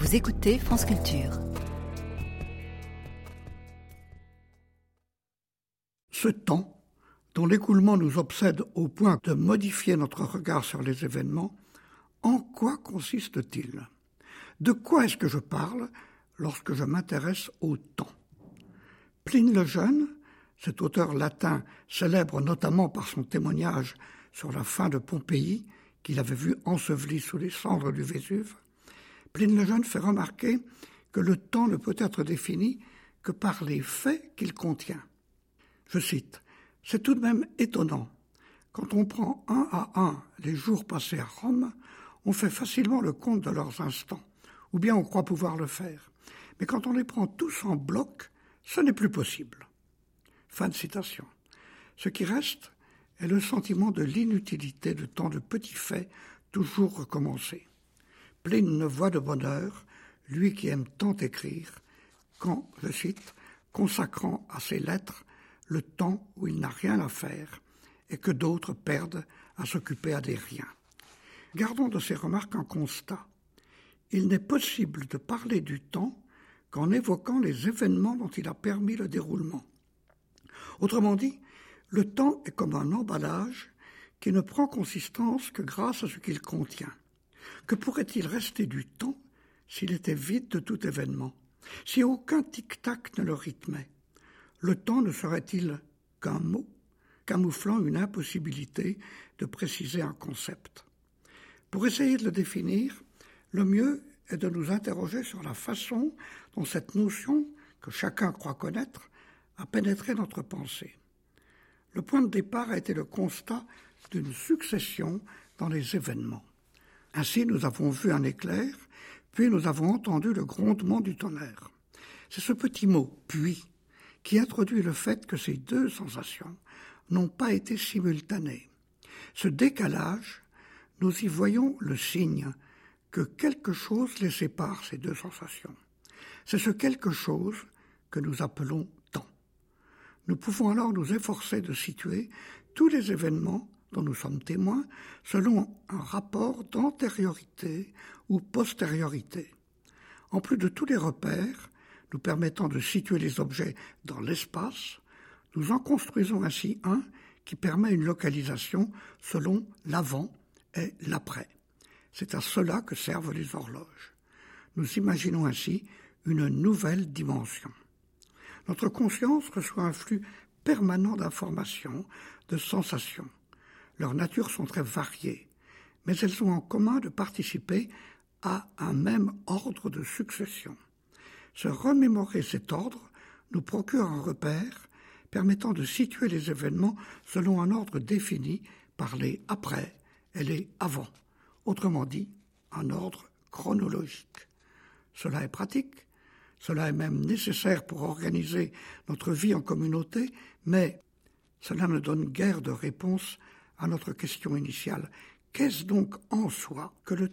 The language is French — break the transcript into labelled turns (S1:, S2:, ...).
S1: Vous écoutez France Culture.
S2: Ce temps, dont l'écoulement nous obsède au point de modifier notre regard sur les événements, en quoi consiste-t-il ? De quoi est-ce que je parle lorsque je m'intéresse au temps ? Pline le Jeune, cet auteur latin célèbre notamment par son témoignage sur la fin de Pompéi, qu'il avait vu enseveli sous les cendres du Vésuve, Pline le Jeune fait remarquer que le temps ne peut être défini que par les faits qu'il contient. Je cite, « C'est tout de même étonnant. Quand on prend un à un les jours passés à Rome, on fait facilement le compte de leurs instants, ou bien on croit pouvoir le faire. Mais quand on les prend tous en bloc, ce n'est plus possible. » Fin de citation. Ce qui reste est le sentiment de l'inutilité de tant de petits faits toujours recommencés. Pline ne voit de bonheur, lui qui aime tant écrire, qu'en, je cite, « consacrant à ses lettres le temps où il n'a rien à faire et que d'autres perdent à s'occuper à des riens. » Gardons de ces remarques un constat. Il n'est possible de parler du temps qu'en évoquant les événements dont il a permis le déroulement. Autrement dit, le temps est comme un emballage qui ne prend consistance que grâce à ce qu'il contient. Que pourrait-il rester du temps s'il était vide de tout événement, si aucun tic-tac ne le rythmait? Le temps ne serait-il qu'un mot, camouflant une impossibilité de préciser un concept? Pour essayer de le définir, le mieux est de nous interroger sur la façon dont cette notion, que chacun croit connaître, a pénétré notre pensée. Le point de départ a été le constat d'une succession dans les événements. Ainsi, nous avons vu un éclair, puis nous avons entendu le grondement du tonnerre. C'est ce petit mot « puis » qui introduit le fait que ces deux sensations n'ont pas été simultanées. Ce décalage, nous y voyons le signe que quelque chose les sépare, ces deux sensations. C'est ce quelque chose que nous appelons temps. Nous pouvons alors nous efforcer de situer tous les événements dont nous sommes témoins selon un rapport d'antériorité ou postériorité. En plus de tous les repères nous permettant de situer les objets dans l'espace, nous en construisons ainsi un qui permet une localisation selon l'avant et l'après. C'est à cela que servent les horloges. Nous imaginons ainsi une nouvelle dimension. Notre conscience reçoit un flux permanent d'informations, de sensations. Leurs natures sont très variées, mais elles ont en commun de participer à un même ordre de succession. Se remémorer cet ordre nous procure un repère permettant de situer les événements selon un ordre défini par les après et les avant, autrement dit, un ordre chronologique. Cela est pratique, cela est même nécessaire pour organiser notre vie en communauté, mais cela ne donne guère de réponse à notre question initiale. Qu'est-ce donc en soi que le temps ?